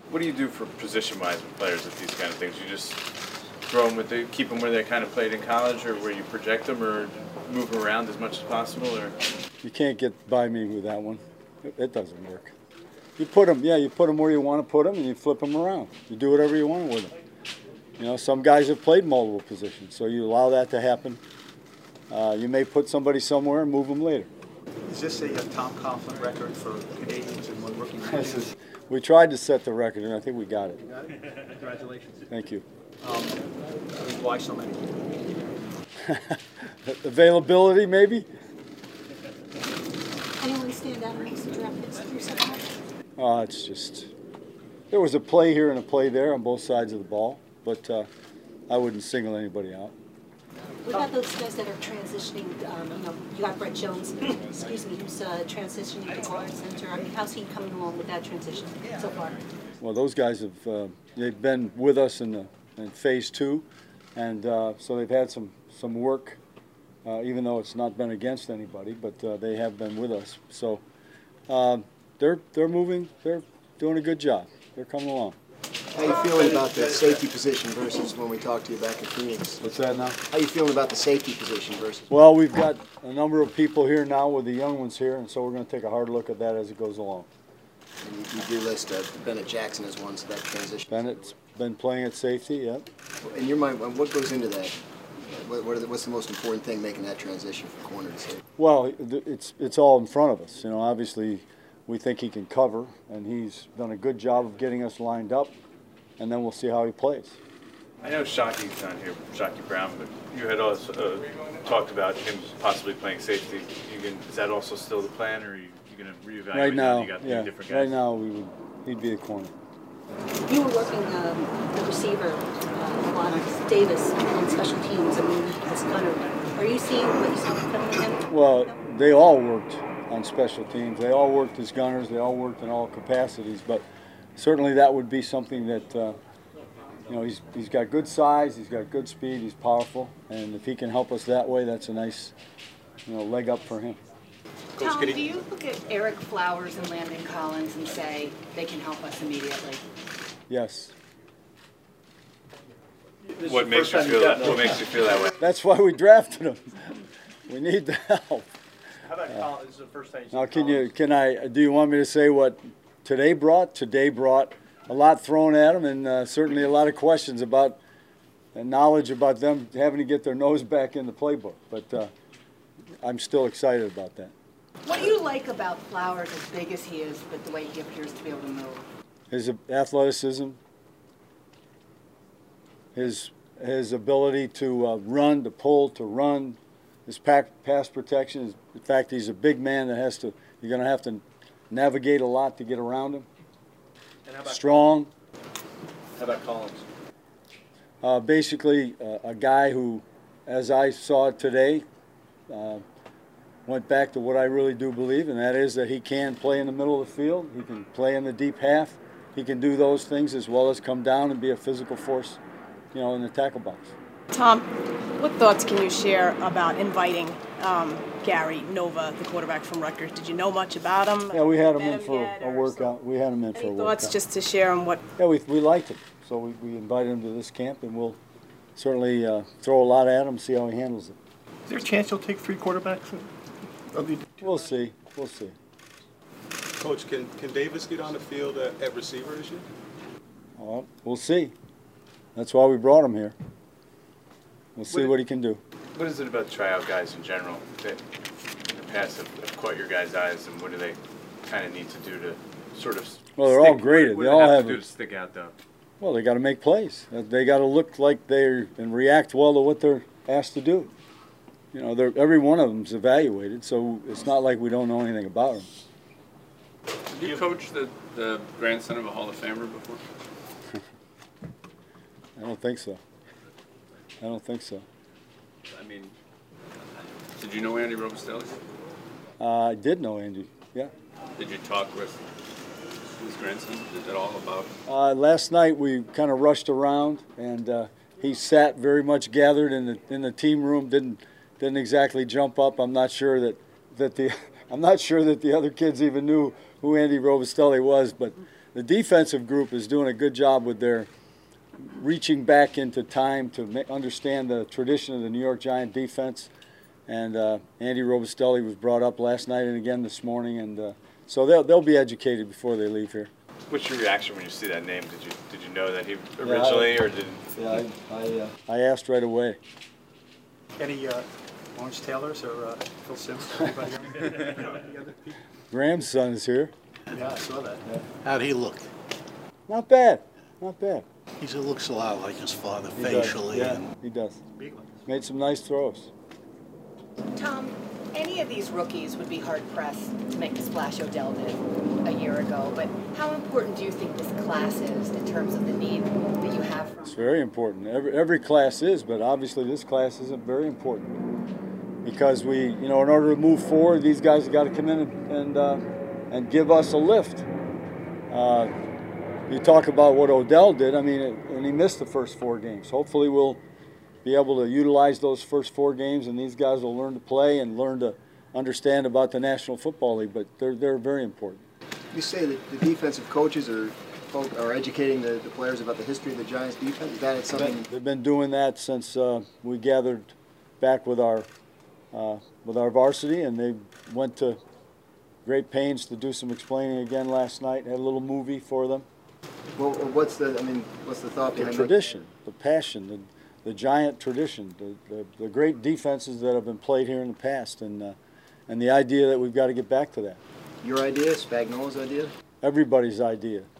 What do you do for position-wise with players with these kind of things? You just throw them keep them where they kind of played in college, or where you project them, or move them around as much as possible, or? You can't get by me with that one. It doesn't work. You put them, you put them where you want to put them, and you flip them around. You do whatever you want with them. You know, some guys have played multiple positions, so you allow that to happen. You may put somebody somewhere and move them later. Is this a Tom Coughlin record for Canadians in one rookie season? We tried to set the record, and I think we got it. You got it? Congratulations. Thank you. Why so many? Availability, maybe? Anyone stand out amongst the draft picks through so far? It's just, there was a play here and a play there on both sides of the ball, but I wouldn't single anybody out. What about those guys that are transitioning? You got Brett Jones, excuse me, who's transitioning to guard center. I mean, how's he coming along with that transition so far? Well, those guys have they've been with us in phase 2, and so they've had some work, even though it's not been against anybody, but they have been with us. So they're moving. They're doing a good job. They're coming along. How you feeling about the safety position versus when we talked to you back in Phoenix? What's that now? How you feeling about the safety position versus? Well, we've got a number of people here now with the young ones here, and so we're going to take a hard look at that as it goes along. And you do list Bennett Jackson as one, so that transition. Bennett's been playing at safety, yep. In your mind, what goes into that? What's the most important thing making that transition from corner to safety? Well, it's all in front of us. You know, obviously we think he can cover, and he's done a good job of getting us lined up, and then we'll see how he plays. I know Shocky's not here, Shocky Brown, but you had also talked about him possibly playing safety. Is that also still the plan, or are you going to reevaluate? Right now, you got yeah. different guys? Right now, he'd be a corner. You were working the receiver, Juan Davis, on special teams. I mean, as Gunner. Are you seeing what you saw from him? Well, they all worked on special teams. They all worked as gunners. They all worked in all capacities. But certainly that would be something that, you know, he's got good size, he's got good speed, he's powerful. And if he can help us that way, that's a nice, you know, leg up for him. Tom, do you look at Eric Flowers and Landon Collins and say they can help us immediately? Yes. What makes you feel that way? That's why we drafted him. We need the help. How about Collins? This is the first time Now, do you want me to say what today brought? Today brought a lot thrown at him, and certainly a lot of questions about knowledge about them having to get their nose back in the playbook. But I'm still excited about that. What do you like about Flowers, as big as he is, but the way he appears to be able to move? His athleticism, his ability to run, to pull, to run, his pass protection. In fact, he's a big man that you're going to have to navigate a lot to get around him. And how about Strong. How about Collins? Basically, a guy who, as I saw it today, went back to what I really do believe, and that is that he can play in the middle of the field. He can play in the deep half. He can do those things as well as come down and be a physical force, you know, in the tackle box. Tom, what thoughts can you share about inviting Gary Nova, the quarterback from Rutgers? Did you know much about him? Yeah, we had him in for a workout. We had him in for a workout. Any thoughts just to share on what? Yeah, we liked him, so we invited him to this camp, and we'll certainly throw a lot at him, see how he handles it. Is there a chance you'll take 3 quarterbacks? We'll see. We'll see. Coach, can Davis get on the field at receiver this year? Well, we'll see. That's why we brought him here. We'll see what he can do. What is it about tryout guys in general that in the past have caught your guys' eyes, and what do they kind of need to do to sort of? Well, they're all graded. What They do all have have to do to stick out, though? Well, they got to make plays. They got to look like they're and react well to what they're asked to do. You know, every one of them's evaluated, so it's not like we don't know anything about them. Have you coached the grandson of a Hall of Famer before? I don't think so. I don't think so. I mean, did you know Andy Robustelli? I did know Andy, yeah. Did you talk with his grandson? Is it all about? Last night we kind of rushed around, and he sat very much gathered in the team room. Didn't exactly jump up. I'm not sure that the other kids even knew who Andy Robustelli was, but the defensive group is doing a good job with their reaching back into time to understand the tradition of the New York Giant defense. And Andy Robustelli was brought up last night and again this morning, and so they'll be educated before they leave here. What's your reaction when you see that name? Did you know that he originally, or did? Yeah, I asked right away. Any Lawrence Taylors or Phil Simms? Anybody? Any other people? Graham's son is here. Yeah, I saw that. Yeah. How'd he look? Not bad, not bad. He looks a lot like his father He facially. does. Yeah, And he does. Big one. Made some nice throws. Tom, any of these rookies would be hard-pressed to make the splash Odell did a year ago, but how important do you think this class is in terms of the need that you have from? It's very important. Every class is, but obviously this class isn't very important because we, in order to move forward, these guys have got to come in and give us a lift. You talk about what Odell did. I mean, and he missed the first 4 games. Hopefully, we'll be able to utilize those first 4 games, and these guys will learn to play and learn to understand about the National Football League. But they're very important. You say that the defensive coaches are educating the players about the history of the Giants defense? Is that something? They've been doing that since we gathered back with our varsity, and they went to great pains to do some explaining again last night. Had a little movie for them. Well, what's the thought The behind tradition, the passion, the Giant tradition, the great defenses that have been played here in the past, and the idea that we've got to get back to that. Your idea, Spagnuolo's idea? Everybody's idea.